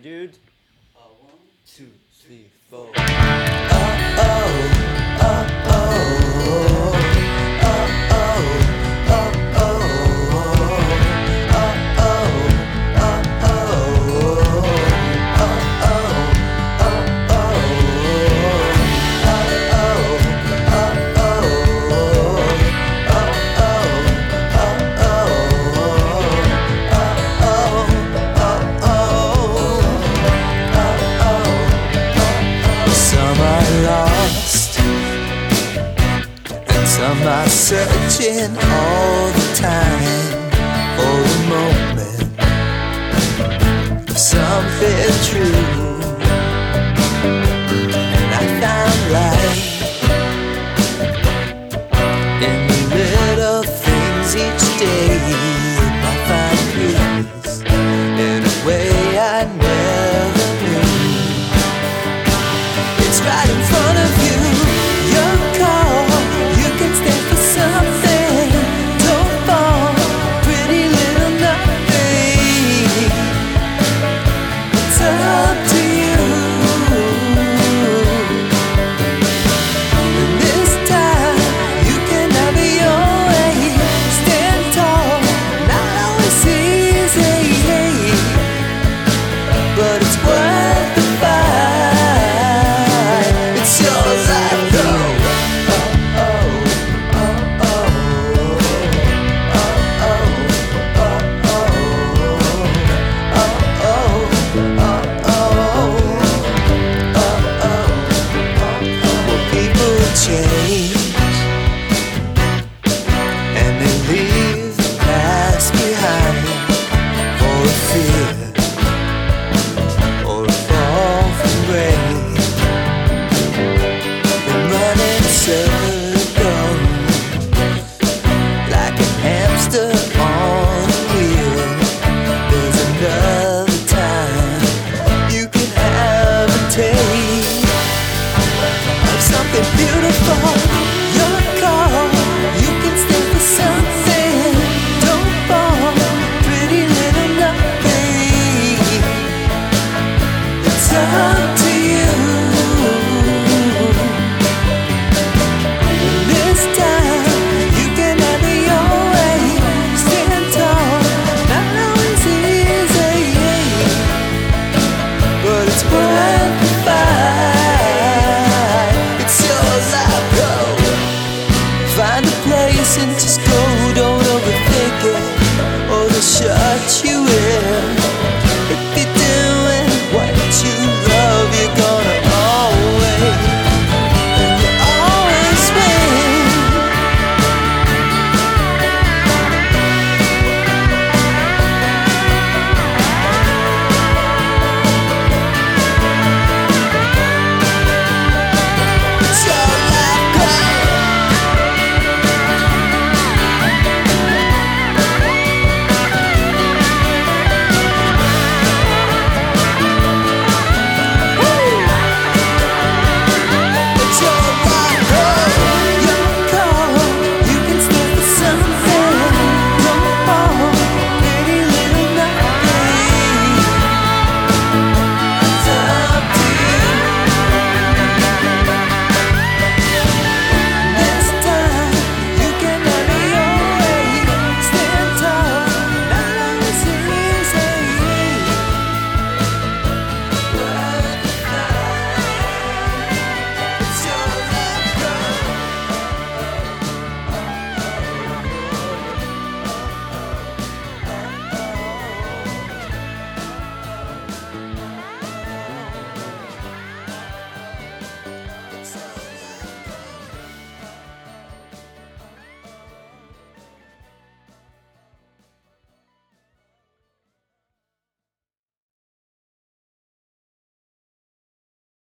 dude. 1, 2, 3, 4. Some are searching all the time for the moment of something true, and I found light in the little things each day. I find peace in a way I never knew. It's right in front of you. Your call. You can stand for something. Don't fall, pretty little nothing. It's up to you. And this time you can have it your way. Stand tall, not always easy, but it's worth the fight. It's yours, I know. Change, and they leave the past behind for a fear or a fall from grace. They run in circles like a hamster on a wheel. There's another time you can have a taste of something beautiful. Your call. You can stand for something. Don't fall, pretty little nothing. It's